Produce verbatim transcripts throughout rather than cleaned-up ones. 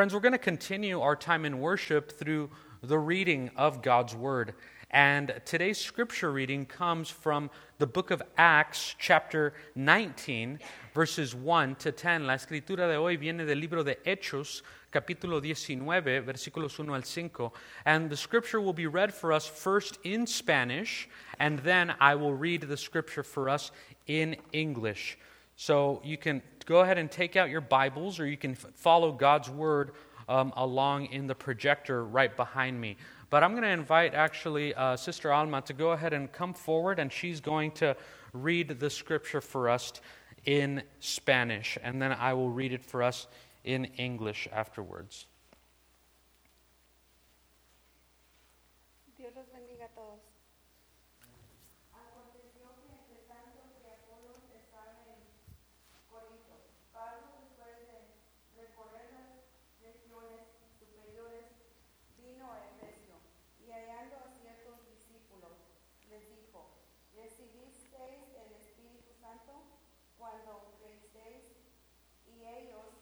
Friends, we're going to continue our time in worship through the reading of God's Word. And today's scripture reading comes from the book of Acts, chapter nineteen, verses one to ten. La escritura de hoy viene del libro de Hechos, capítulo diecinueve, versículos uno al cinco. And the scripture will be read for us first in Spanish, and then I will read the scripture for us in English. So you can go ahead and take out your Bibles, or you can f- follow God's Word um, along in the projector right behind me. But I'm going to invite, actually, uh, Sister Alma to go ahead and come forward, and she's going to read the scripture for us in Spanish, and then I will read it for us in English afterwards. Dios los bendiga a todos. Cuando creísteis, y ellos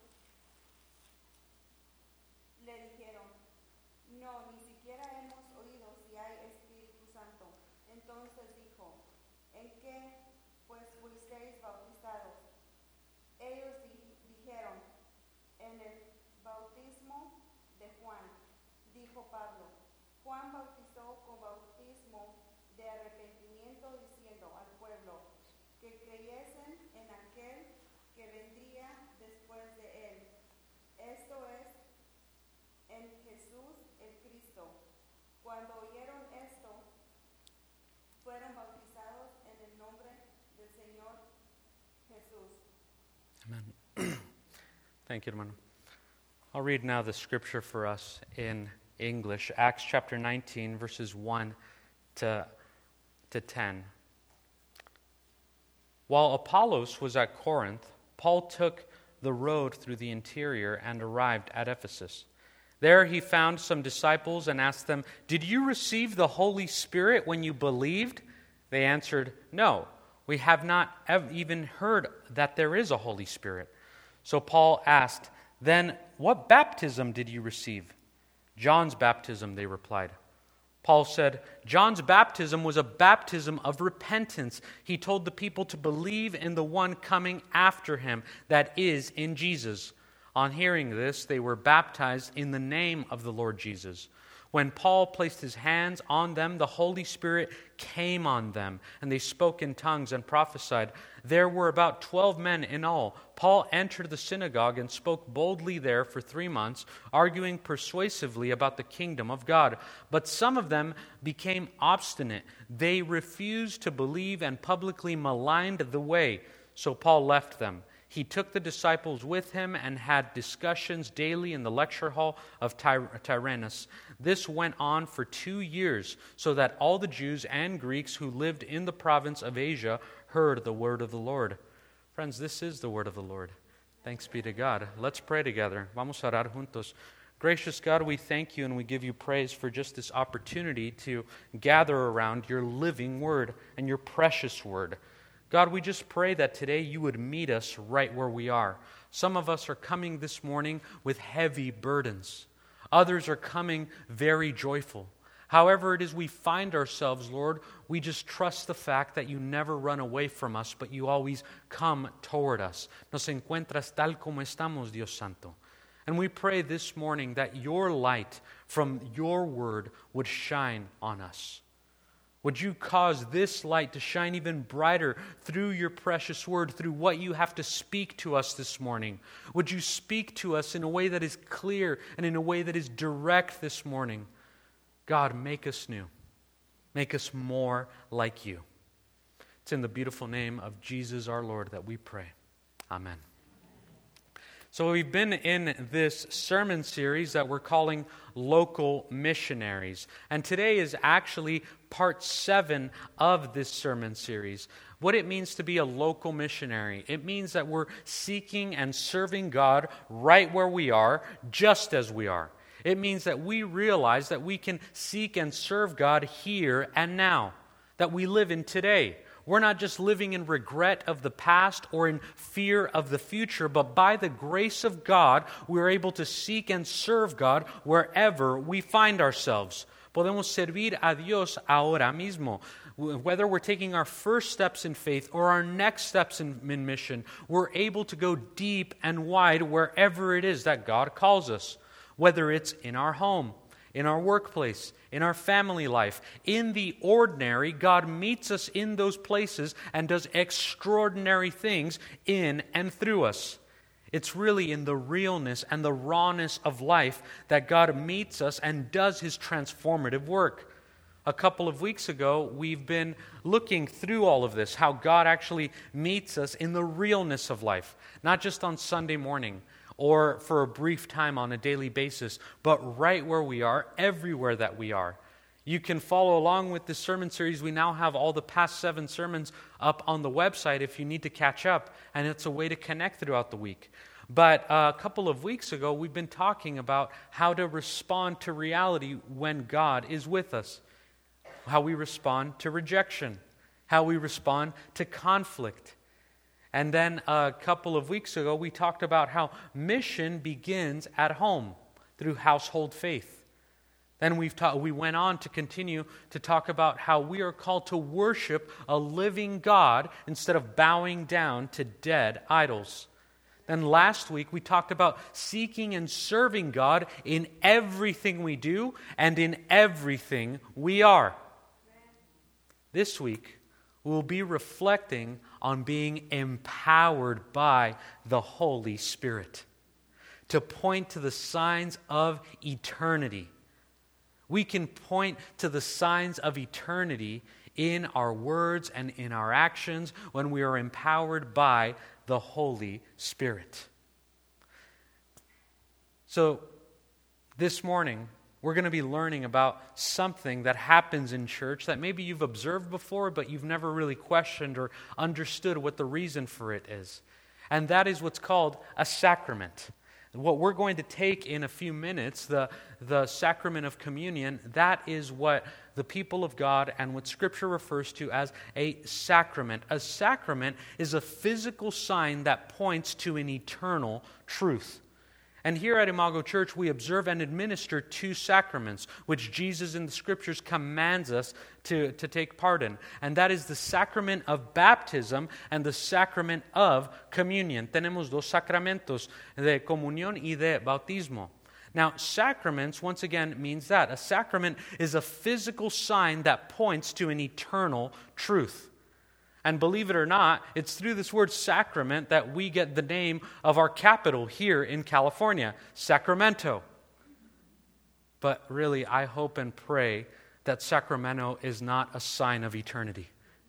le dijeron, no, ni siquiera hemos oído si hay Espíritu Santo. Entonces dijo, ¿en qué pues fuisteis bautizados? Ellos di- dijeron, en el bautismo de Juan. Dijo Pablo, Juan bautizó con bautismo de arrepentimiento, diciendo al pueblo que creyesen en aquel que vendría después de él, esto es, en Jesús el Cristo. Cuando oyeron esto, fueron bautizados en el nombre del Señor Jesús. Amen. Thank you, hermano. I'll read now the scripture for us in English. Acts chapter nineteen, verses one to, to ten. While Apollos was at Corinth, Paul took the road through the interior and arrived at Ephesus. There he found some disciples and asked them, "Did you receive the Holy Spirit when you believed?" They answered, "No, we have not ev- even heard that there is a Holy Spirit." So Paul asked, "Then what baptism did you receive?" "John's baptism," they replied. Paul said, "John's baptism was a baptism of repentance. He told the people to believe in the one coming after him, that is, in Jesus." On hearing this, they were baptized in the name of the Lord Jesus. When Paul placed his hands on them, the Holy Spirit came on them, and they spoke in tongues and prophesied. There were about twelve men in all. Paul entered the synagogue and spoke boldly there for three months, arguing persuasively about the kingdom of God. But some of them became obstinate. They refused to believe and publicly maligned the way. So Paul left them. He took the disciples with him and had discussions daily in the lecture hall of Tyr- Tyrannus. This went on for two years, so that all the Jews and Greeks who lived in the province of Asia heard the word of the Lord. Friends, this is the word of the Lord. Thanks be to God. Let's pray together. Vamos a orar juntos. Gracious God, we thank you and we give you praise for just this opportunity to gather around your living word and your precious word. God, we just pray that today you would meet us right where we are. Some of us are coming this morning with heavy burdens. Others are coming very joyful. However it is we find ourselves, Lord, we just trust the fact that you never run away from us, but you always come toward us. Nos encuentras tal como estamos, Dios Santo. And we pray this morning that your light from your word would shine on us. Would you cause this light to shine even brighter through your precious word, through what you have to speak to us this morning? Would you speak to us in a way that is clear and in a way that is direct this morning? God, make us new. Make us more like you. It's in the beautiful name of Jesus our Lord that we pray. Amen. So we've been in this sermon series that we're calling Local Missionaries. And today is actually part seven of this sermon series. What it means to be a local missionary. It means that we're seeking and serving God right where we are, just as we are. It means that we realize that we can seek and serve God here and now, that we live in today. We're not just living in regret of the past or in fear of the future, but by the grace of God, we're able to seek and serve God wherever we find ourselves. Podemos servir a Dios ahora mismo. Whether we're taking our first steps in faith or our next steps in, in mission, we're able to go deep and wide wherever it is that God calls us. Whether it's in our home, in our workplace, in our family life, in the ordinary, God meets us in those places and does extraordinary things in and through us. It's really in the realness and the rawness of life that God meets us and does His transformative work. A couple of weeks ago, we've been looking through all of this, how God actually meets us in the realness of life, not just on Sunday morning, or for a brief time on a daily basis, but right where we are, everywhere that we are. You can follow along with this sermon series. We now have all the past seven sermons up on the website if you need to catch up, and it's a way to connect throughout the week. But uh, a couple of weeks ago, we've been talking about how to respond to reality when God is with us, how we respond to rejection, how we respond to conflict. And then a couple of weeks ago, we talked about how mission begins at home through household faith. Then we've ta- we went on to continue to talk about how we are called to worship a living God instead of bowing down to dead idols. Then last week, we talked about seeking and serving God in everything we do and in everything we are. This week, we'll be reflecting on being empowered by the Holy Spirit to point to the signs of eternity. We can point to the signs of eternity in our words and in our actions when we are empowered by the Holy Spirit. So, this morning, we're going to be learning about something that happens in church that maybe you've observed before, but you've never really questioned or understood what the reason for it is. And that is what's called a sacrament. What we're going to take in a few minutes, the, the sacrament of communion, that is what the people of God and what Scripture refers to as a sacrament. A sacrament is a physical sign that points to an eternal truth. And here at Imago Church, we observe and administer two sacraments, which Jesus in the Scriptures commands us to, to take part in. And that is the sacrament of baptism and the sacrament of communion. Tenemos dos sacramentos, de comunión y de bautismo. Now, sacraments, once again, means that. A sacrament is a physical sign that points to an eternal truth. And believe it or not, it's through this word sacrament that we get the name of our capital here in California, Sacramento. But really, I hope and pray that Sacramento is not a sign of eternity.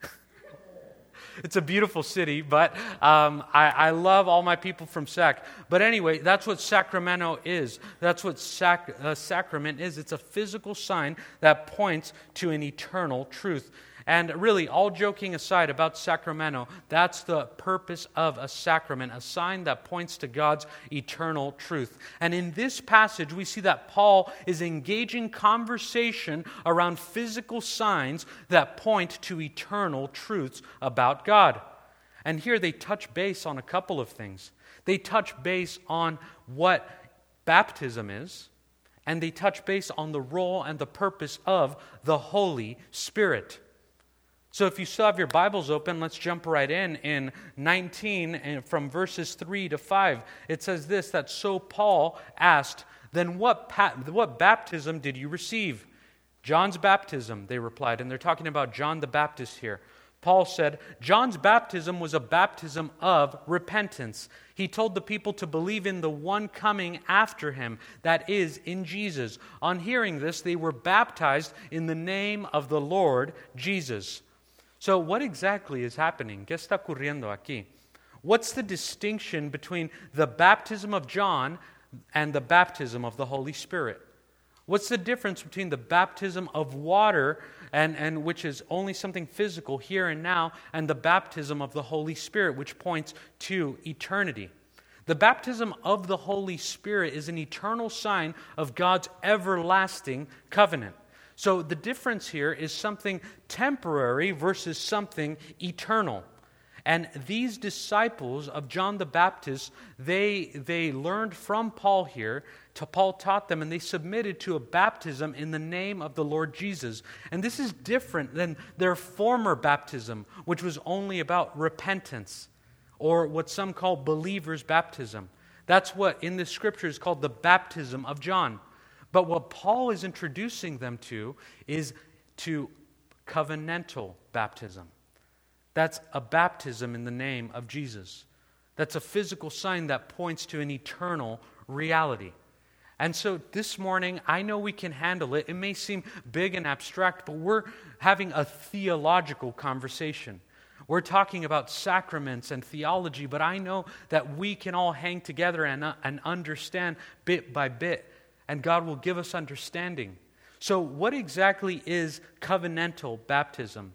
It's a beautiful city, but um, I, I love all my people from Sac. But anyway, that's what Sacramento is. That's what sac, uh, sacrament is. It's a physical sign that points to an eternal truth. And really, all joking aside about Sacramento, that's the purpose of a sacrament, a sign that points to God's eternal truth. And in this passage, we see that Paul is engaging conversation around physical signs that point to eternal truths about God. And here they touch base on a couple of things. They touch base on what baptism is, and they touch base on the role and the purpose of the Holy Spirit. So if you still have your Bibles open, let's jump right in. In nineteen, and from verses three to five, it says this, that so Paul asked, then what, pa- what baptism did you receive? John's baptism, they replied, and they're talking about John the Baptist here. Paul said, John's baptism was a baptism of repentance. He told the people to believe in the one coming after him, that is, in Jesus. On hearing this, they were baptized in the name of the Lord Jesus. So what exactly is happening? ¿Qué está ocurriendo aquí? What's the distinction between the baptism of John and the baptism of the Holy Spirit? What's the difference between the baptism of water, and, and which is only something physical here and now, and the baptism of the Holy Spirit, which points to eternity? The baptism of the Holy Spirit is an eternal sign of God's everlasting covenant. So the difference here is something temporary versus something eternal. And these disciples of John the Baptist, they, they learned from Paul here. To Paul taught them, and they submitted to a baptism in the name of the Lord Jesus. And this is different than their former baptism, which was only about repentance, or what some call believers' baptism. That's what in the Scripture is called the baptism of John. But what Paul is introducing them to is to covenantal baptism. That's a baptism in the name of Jesus. That's a physical sign that points to an eternal reality. And so this morning, I know we can handle it. It may seem big and abstract, but we're having a theological conversation. We're talking about sacraments and theology, but I know that we can all hang together and, uh, and understand bit by bit, and God will give us understanding. So what exactly is covenantal baptism?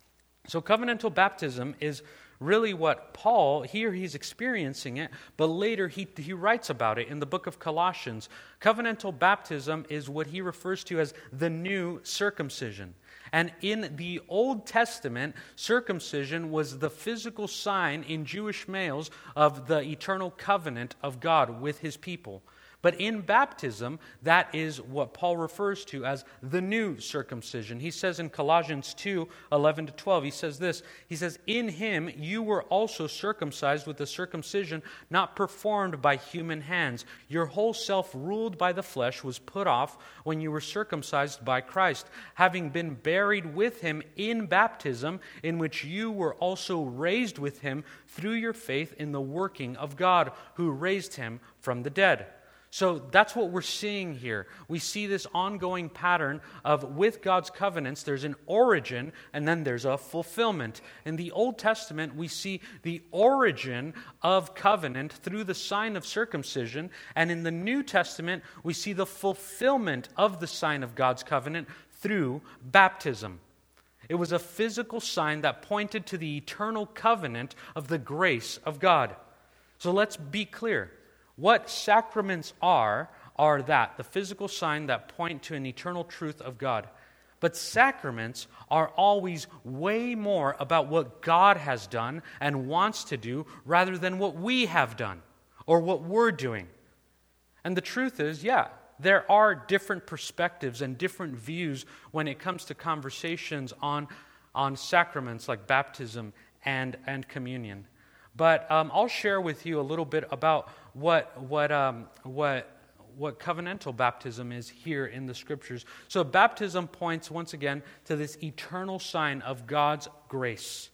So covenantal baptism is really what Paul, here he's experiencing it, but later he, he writes about it in the book of Colossians. Covenantal baptism is what he refers to as the new circumcision. And in the Old Testament, circumcision was the physical sign in Jewish males of the eternal covenant of God with his people. But in baptism, that is what Paul refers to as the new circumcision. He says in Colossians two, eleven to twelve, he says this, he says, "In him you were also circumcised with a circumcision not performed by human hands. Your whole self ruled by the flesh was put off when you were circumcised by Christ, having been buried with him in baptism, in which you were also raised with him through your faith in the working of God, who raised him from the dead." So that's what we're seeing here. We see this ongoing pattern of with God's covenants, there's an origin and then there's a fulfillment. In the Old Testament, we see the origin of covenant through the sign of circumcision. And in the New Testament, we see the fulfillment of the sign of God's covenant through baptism. It was a physical sign that pointed to the eternal covenant of the grace of God. So let's be clear. What sacraments are, are that, the physical sign that point to an eternal truth of God. But sacraments are always way more about what God has done and wants to do rather than what we have done or what we're doing. And the truth is, yeah, there are different perspectives and different views when it comes to conversations on, on sacraments like baptism and, and communion. But um, I'll share with you a little bit about what what um, what what covenantal baptism is here in the Scriptures. So baptism points once again to this eternal sign of God's grace.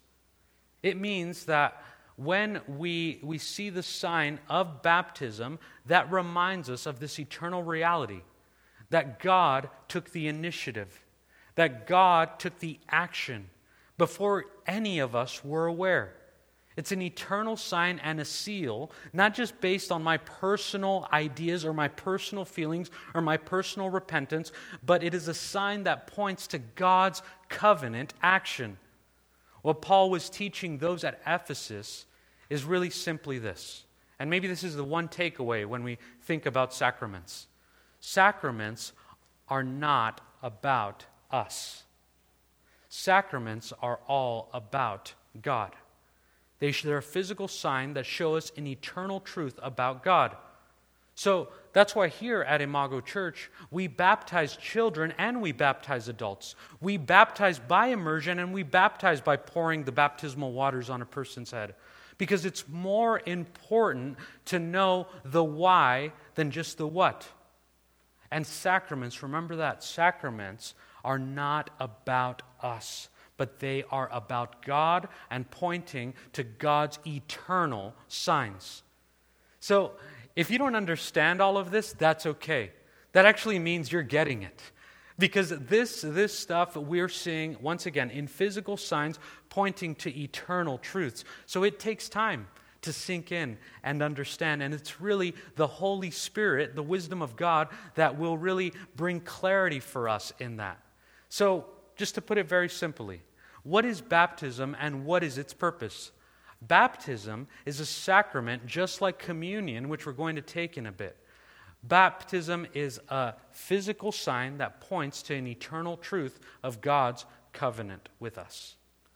It means that when we we see the sign of baptism, that reminds us of this eternal reality, that God took the initiative, that God took the action before any of us were aware. It's an eternal sign and a seal, not just based on my personal ideas or my personal feelings or my personal repentance, but it is a sign that points to God's covenant action. What Paul was teaching those at Ephesus is really simply this. And maybe this is the one takeaway when we think about sacraments. Sacraments are not about us. Sacraments are all about God. They're a physical sign that show us an eternal truth about God. So that's why here at Imago Church, we baptize children and we baptize adults. We baptize by immersion and we baptize by pouring the baptismal waters on a person's head. Because it's more important to know the why than just the what. And sacraments, remember that, sacraments are not about us, but they are about God and pointing to God's eternal signs. So, if you don't understand all of this, that's okay. That actually means you're getting it. Because this, this stuff we're seeing, once again, in physical signs pointing to eternal truths. So it takes time to sink in and understand. And it's really the Holy Spirit, the wisdom of God, that will really bring clarity for us in that. So, just to put it very simply, what is baptism and what is its purpose? Baptism is a sacrament just like communion, which we're going to take in a bit. Baptism is a physical sign that points to an eternal truth of God's covenant with us.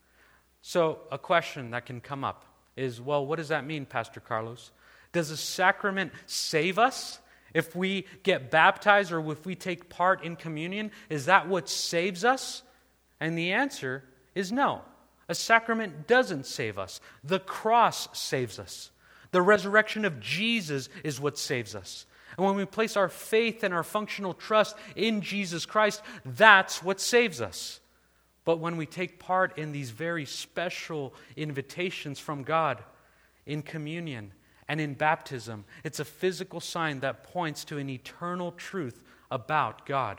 So a question that can come up is, well, what does that mean, Pastor Carlos? Does a sacrament save us? If we get baptized or if we take part in communion, is that what saves us? And the answer is no. A sacrament doesn't save us. The cross saves us. The resurrection of Jesus is what saves us. And when we place our faith and our functional trust in Jesus Christ, that's what saves us. But when we take part in these very special invitations from God in communion and in baptism, it's a physical sign that points to an eternal truth about God.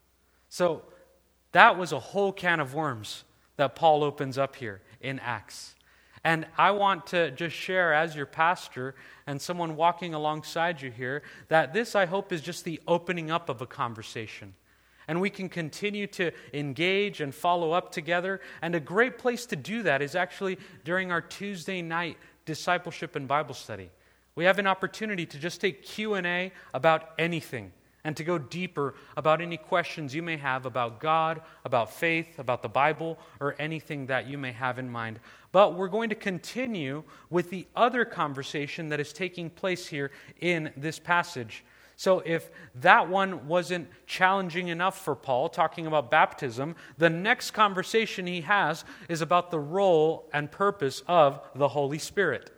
So that was a whole can of worms that Paul opens up here in Acts. And I want to just share as your pastor and someone walking alongside you here that this, I hope, is just the opening up of a conversation. And we can continue to engage and follow up together. And a great place to do that is actually during our Tuesday night discipleship and Bible study. We have an opportunity to just take Q and A about anything and to go deeper about any questions you may have about God, about faith, about the Bible, or anything that you may have in mind. But we're going to continue with the other conversation that is taking place here in this passage. So if that one wasn't challenging enough for Paul, talking about baptism, the next conversation he has is about the role and purpose of the Holy Spirit.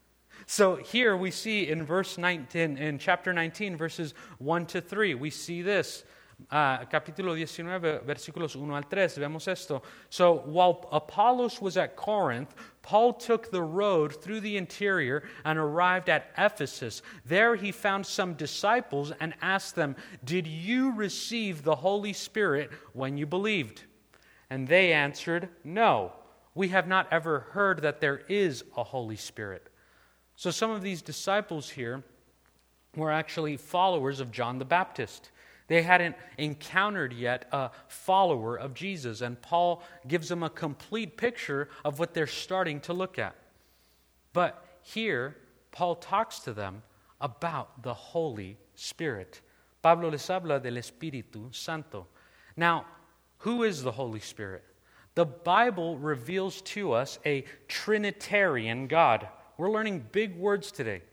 So here we see in verse nineteen, in chapter nineteen, verses one to three, we see this. Uh, capítulo diecinueve, versículos uno al tres, vemos esto. So while Apollos was at Corinth, Paul took the road through the interior and arrived at Ephesus. There he found some disciples and asked them, "Did you receive the Holy Spirit when you believed?" And they answered, "No, we have not ever heard that there is a Holy Spirit." So some of these disciples here were actually followers of John the Baptist. They hadn't encountered yet a follower of Jesus, and Paul gives them a complete picture of what they're starting to look at. But here, Paul talks to them about the Holy Spirit. Pablo les habla del Espíritu Santo. Now, who is the Holy Spirit? The Bible reveals to us a Trinitarian God. We're learning big words today.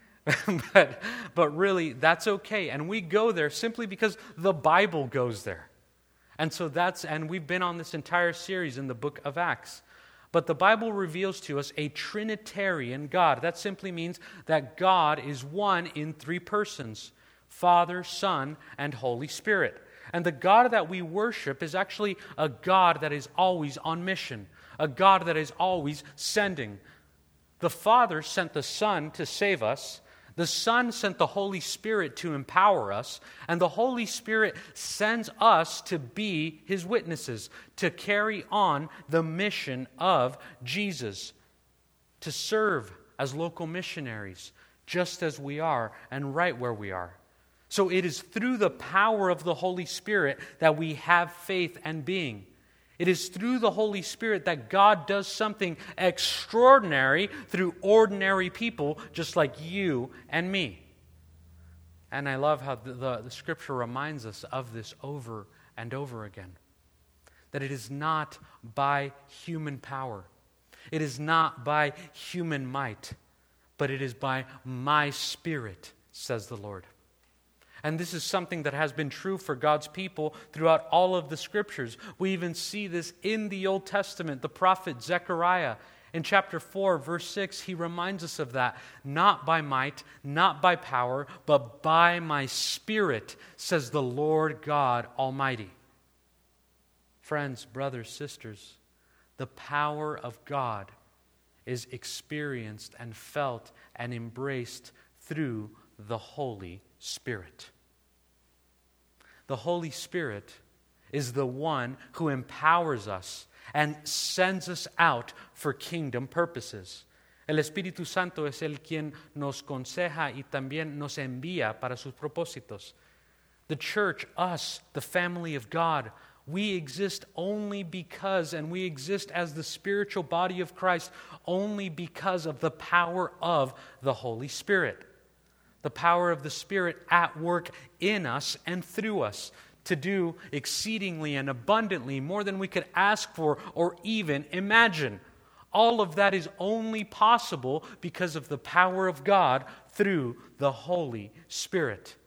but, but really, that's okay. And we go there simply because the Bible goes there. And so that's, and we've been on this entire series in the book of Acts. But the Bible reveals to us a Trinitarian God. That simply means that God is one in three persons: Father, Son, and Holy Spirit. And the God that we worship is actually a God that is always on mission, a God that is always sending. The Father sent the Son to save us. The Son sent the Holy Spirit to empower us. And the Holy Spirit sends us to be His witnesses, to carry on the mission of Jesus, to serve as local missionaries, just as we are and right where we are. So it is through the power of the Holy Spirit that we have faith and being. It is through the Holy Spirit that God does something extraordinary through ordinary people just like you and me. And I love how the, the, the Scripture reminds us of this over and over again. That it is not by human power. It is not by human might. But it is by my Spirit, says the Lord. And this is something that has been true for God's people throughout all of the Scriptures. We even see this in the Old Testament. The prophet Zechariah, in chapter four, verse six, he reminds us of that. Not by might, not by power, but by my Spirit, says the Lord God Almighty. Friends, brothers, sisters, the power of God is experienced and felt and embraced through the Holy Spirit. The Holy Spirit is the one who empowers us and sends us out for kingdom purposes. El Espíritu Santo es el quien nos conseja y también nos envía para sus propósitos. The church, us, the family of God, we exist only because, and we exist as the spiritual body of Christ only because of the power of the Holy Spirit. The power of the Spirit at work in us and through us to do exceedingly and abundantly more than we could ask for or even imagine. All of that is only possible because of the power of God through the Holy Spirit.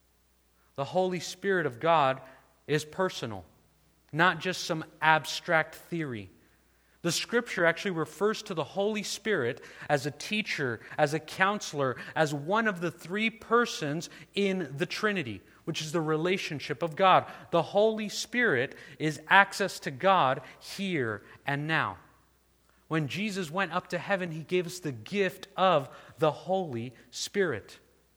The Holy Spirit of God is personal, not just some abstract theory. The Scripture actually refers to the Holy Spirit as a teacher, as a counselor, as one of the three persons in the Trinity, which is the relationship of God. The Holy Spirit is access to God here and now. When Jesus went up to heaven, He gave us the gift of the Holy Spirit.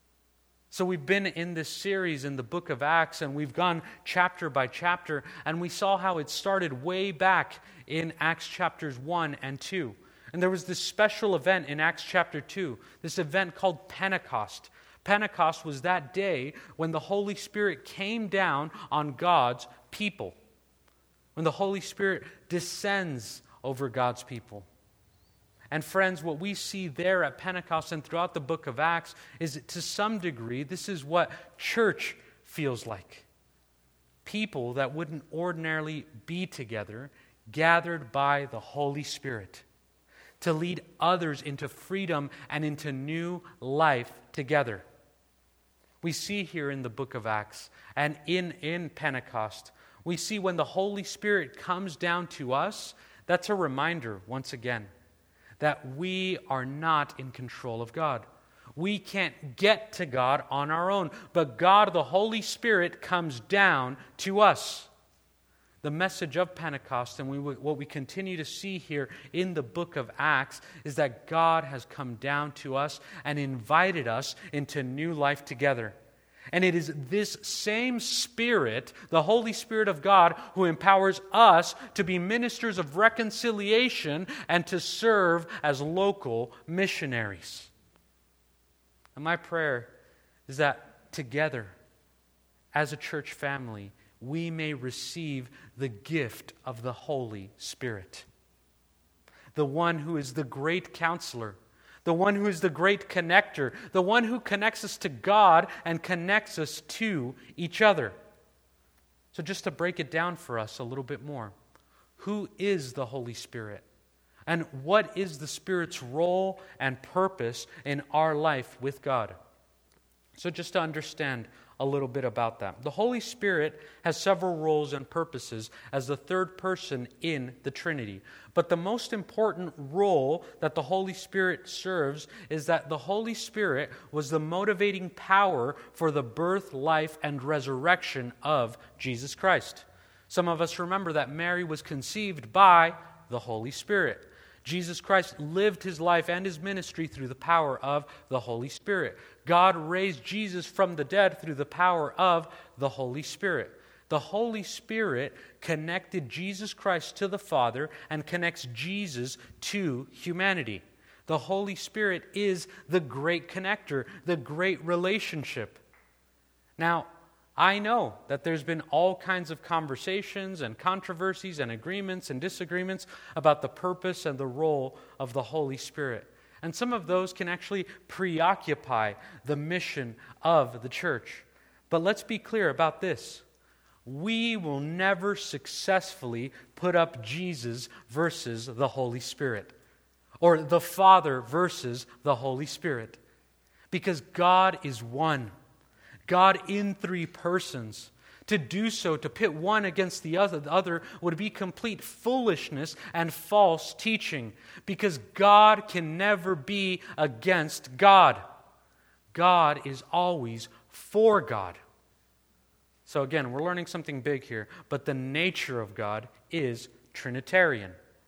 So we've been in this series in the book of Acts, and we've gone chapter by chapter, and we saw how it started way back in Acts chapters one and two. And there was this special event in Acts chapter two, this event called Pentecost. Pentecost was that day when the Holy Spirit came down on God's people, when the Holy Spirit descends over God's people. And friends, what we see there at Pentecost and throughout the book of Acts is that to some degree, this is what church feels like. People that wouldn't ordinarily be together, gathered by the Holy Spirit to lead others into freedom and into new life together. We see here in the book of Acts and in, in Pentecost, we see when the Holy Spirit comes down to us, that's a reminder, once again, that we are not in control of God. We can't get to God on our own, but God, the Holy Spirit, comes down to us. The message of Pentecost, and we, what we continue to see here in the book of Acts, is that God has come down to us and invited us into new life together. And it is this same Spirit, the Holy Spirit of God, who empowers us to be ministers of reconciliation and to serve as local missionaries. And my prayer is that together, as a church family, we may receive the gift of the Holy Spirit, the one who is the great counselor, the one who is the great connector, the one who connects us to God and connects us to each other. So just to break it down for us a little bit more, who is the Holy Spirit? And what is the Spirit's role and purpose in our life with God? So just to understand a little bit about that. The Holy Spirit has several roles and purposes as the third person in the Trinity. But the most important role that the Holy Spirit serves is that the Holy Spirit was the motivating power for the birth, life, and resurrection of Jesus Christ. Some of us remember that Mary was conceived by the Holy Spirit. Jesus Christ lived His life and His ministry through the power of the Holy Spirit. God raised Jesus from the dead through the power of the Holy Spirit. The Holy Spirit connected Jesus Christ to the Father and connects Jesus to humanity. The Holy Spirit is the great connector, the great relationship. Now, I know that there's been all kinds of conversations and controversies and agreements and disagreements about the purpose and the role of the Holy Spirit. And some of those can actually preoccupy the mission of the church. But let's be clear about this. We will never successfully put up Jesus versus the Holy Spirit, or the Father versus the Holy Spirit, because God is one. God in three persons. To do so, to pit one against the other, the other would be complete foolishness and false teaching, because God can never be against God. God is always for God. So again, we're learning something big here, but the nature of God is Trinitarian.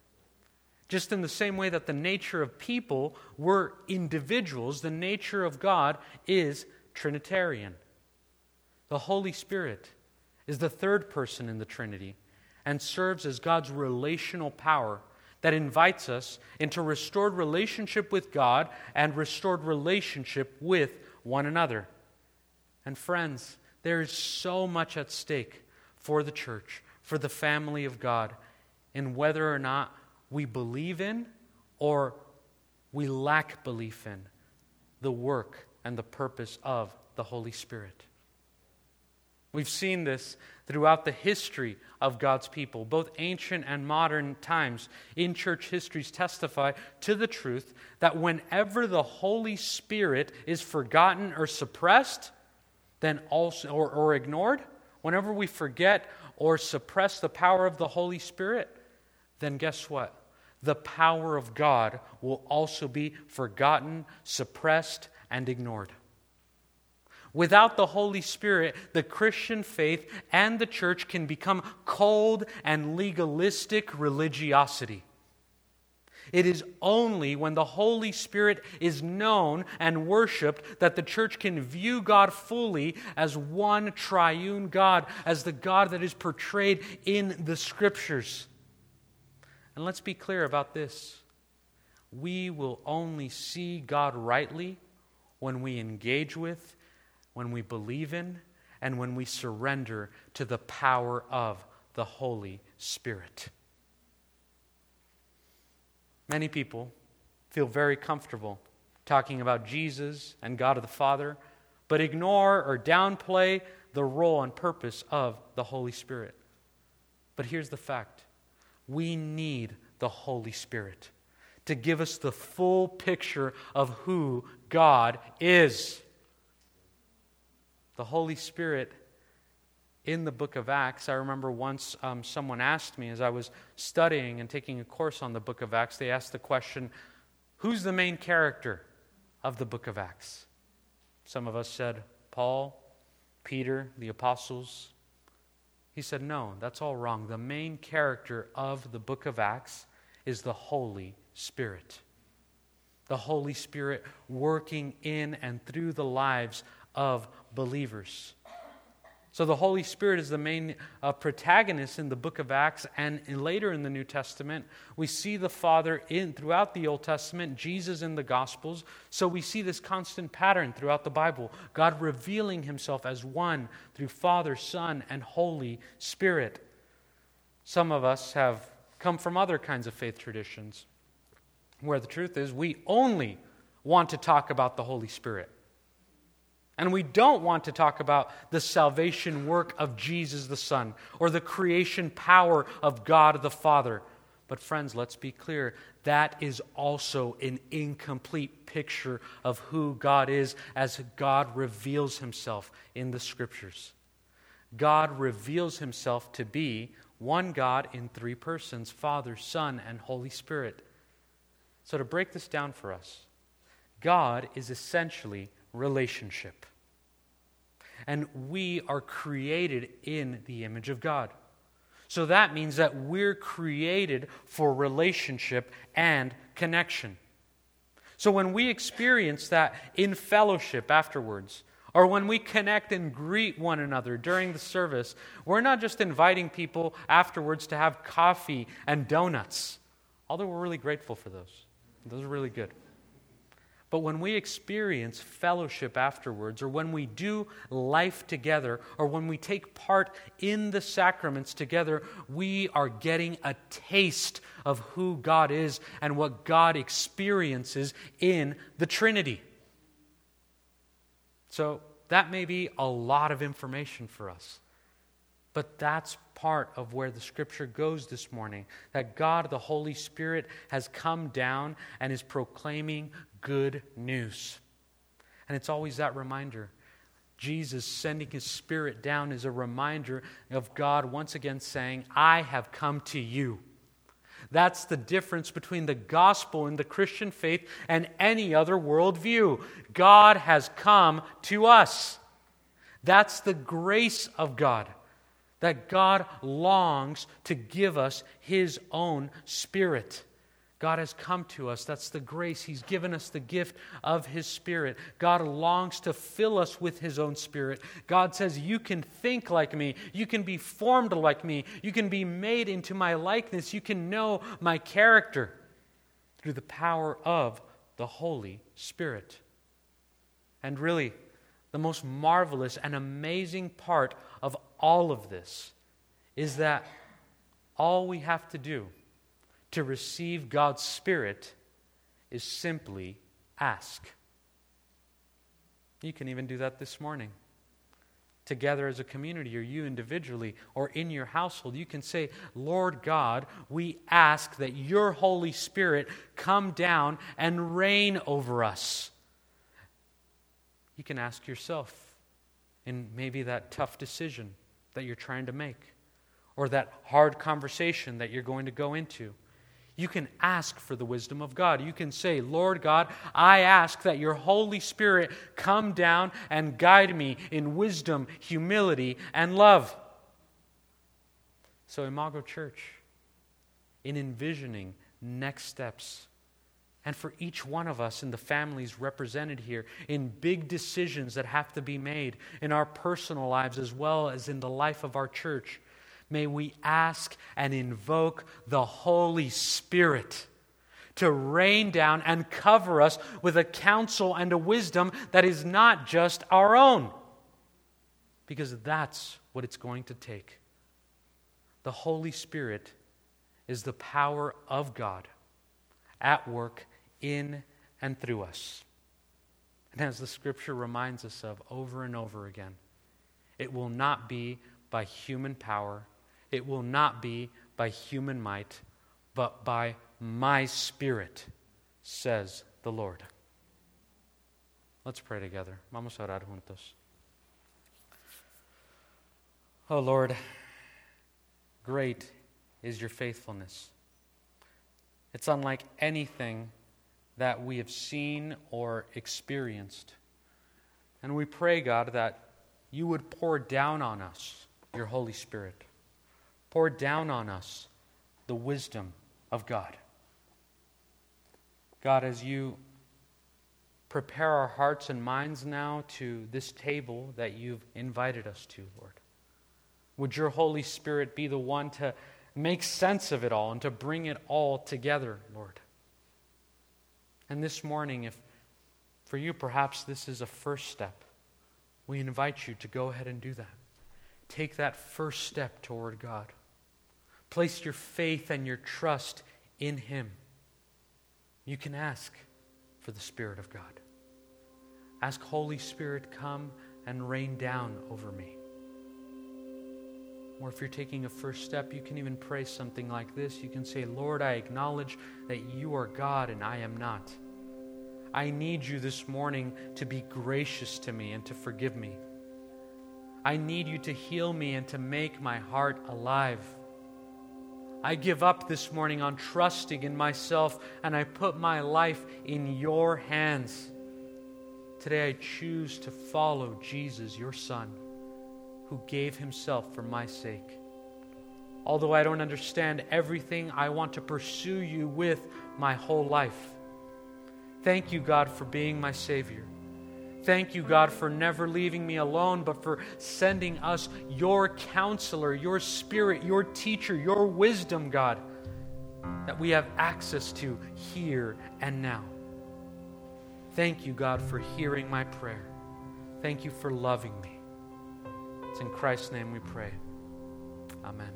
Just in the same way that the nature of people were individuals, the nature of God is Trinitarian. The Holy Spirit is the third person in the Trinity and serves as God's relational power that invites us into restored relationship with God and restored relationship with one another. And friends, there is so much at stake for the church, for the family of God, in whether or not we believe in or we lack belief in the work and the purpose of the Holy Spirit. We've seen this throughout the history of God's people. Both ancient and modern times in church histories testify to the truth that whenever the Holy Spirit is forgotten or suppressed, then also or, or ignored, whenever we forget or suppress the power of the Holy Spirit, then guess what? The power of God will also be forgotten, suppressed, and ignored. Without the Holy Spirit, the Christian faith and the church can become cold and legalistic religiosity. It is only when the Holy Spirit is known and worshipped that the church can view God fully as one triune God, as the God that is portrayed in the Scriptures. And let's be clear about this. We will only see God rightly when we engage with, when we believe in, and when we surrender to the power of the Holy Spirit. Many people feel very comfortable talking about Jesus and God the Father, but ignore or downplay the role and purpose of the Holy Spirit. But here's the fact. We need the Holy Spirit to give us the full picture of who God is. The Holy Spirit in the book of Acts, I remember once um, someone asked me as I was studying and taking a course on the book of Acts, they asked the question, who's the main character of the book of Acts? Some of us said Paul, Peter, the apostles. He said, no, that's all wrong. The main character of the book of Acts is the Holy Spirit. The Holy Spirit working in and through the lives of believers. So the Holy Spirit is the main uh, protagonist in the book of Acts, and in, later in the New Testament, we see the Father in throughout the Old Testament, Jesus in the Gospels. So we see this constant pattern throughout the Bible, God revealing Himself as one through Father, Son, and Holy Spirit. Some of us have come from other kinds of faith traditions, where the truth is we only want to talk about the Holy Spirit. And we don't want to talk about the salvation work of Jesus the Son or the creation power of God the Father. But friends, let's be clear, that is also an incomplete picture of who God is as God reveals Himself in the Scriptures. God reveals Himself to be one God in three persons, Father, Son, and Holy Spirit. So to break this down for us, God is essentially relationship. And we are created in the image of God. So that means that we're created for relationship and connection. So when we experience that in fellowship afterwards, or when we connect and greet one another during the service, we're not just inviting people afterwards to have coffee and donuts, although we're really grateful for those. Those are really good. But when we experience fellowship afterwards, or when we do life together, or when we take part in the sacraments together, we are getting a taste of who God is and what God experiences in the Trinity. So that may be a lot of information for us. But that's part of where the Scripture goes this morning. That God, the Holy Spirit, has come down and is proclaiming good news. And it's always that reminder. Jesus sending His Spirit down is a reminder of God once again saying, I have come to you. That's the difference between the gospel and the Christian faith and any other worldview. God has come to us. That's the grace of God. That God longs to give us His own Spirit. God has come to us. That's the grace. He's given us the gift of His Spirit. God longs to fill us with His own Spirit. God says, you can think like me. You can be formed like me. You can be made into my likeness. You can know my character through the power of the Holy Spirit. And really, the most marvelous and amazing part of all of this is that all we have to do to receive God's Spirit is simply ask. You can even do that this morning. Together as a community, or you individually, or in your household, you can say, Lord God, we ask that your Holy Spirit come down and reign over us. You can ask yourself in maybe that tough decision that you're trying to make, or that hard conversation that you're going to go into. You can ask for the wisdom of God. You can say, Lord God, I ask that your Holy Spirit come down and guide me in wisdom, humility, and love. So Imago Church, in envisioning next steps, and for each one of us in the families represented here, in big decisions that have to be made in our personal lives as well as in the life of our church, may we ask and invoke the Holy Spirit to rain down and cover us with a counsel and a wisdom that is not just our own. Because that's what it's going to take. The Holy Spirit is the power of God at work in and through us. And as the Scripture reminds us of over and over again, it will not be by human power, it will not be by human might, but by my Spirit, says the Lord. Let's pray together. Vamos a orar juntos. Oh Lord, great is your faithfulness. It's unlike anything that we have seen or experienced. And we pray, God, that you would pour down on us your Holy Spirit. Pour down on us the wisdom of God. God, as you prepare our hearts and minds now to this table that you've invited us to, Lord, would your Holy Spirit be the one to make sense of it all and to bring it all together, Lord. And this morning, if for you perhaps this is a first step, we invite you to go ahead and do that. Take that first step toward God. Place your faith and your trust in Him. You can ask for the Spirit of God. Ask, Holy Spirit, come and rain down over me. Or if you're taking a first step, you can even pray something like this. You can say, Lord, I acknowledge that you are God and I am not. I need you this morning to be gracious to me and to forgive me. I need you to heal me and to make my heart alive. I give up this morning on trusting in myself, and I put my life in your hands. Today I choose to follow Jesus, your Son, who gave himself for my sake. Although I don't understand everything, I want to pursue you with my whole life. Thank you, God, for being my Savior. Thank you, God, for never leaving me alone, but for sending us your counselor, your Spirit, your teacher, your wisdom, God, that we have access to here and now. Thank you, God, for hearing my prayer. Thank you for loving me. It's in Christ's name we pray. Amen.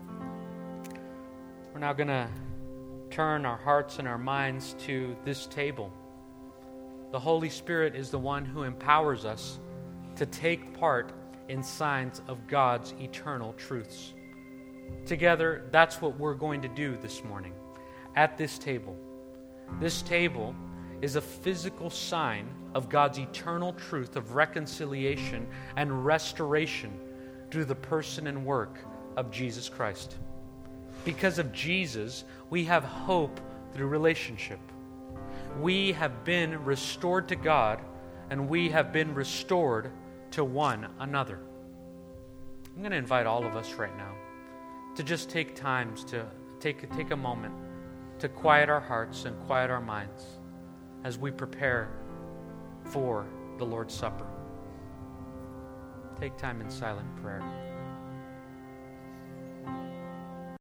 We're now going to turn our hearts and our minds to this table. The Holy Spirit is the one who empowers us to take part in signs of God's eternal truths. Together, that's what we're going to do this morning at this table. This table is a physical sign of God's eternal truth of reconciliation and restoration through the person and work of Jesus Christ. Because of Jesus, we have hope through relationship. We have been restored to God, and we have been restored to one another. I'm going to invite all of us right now to just take times to take, take a moment to quiet our hearts and quiet our minds as we prepare for the Lord's Supper. Take time in silent prayer.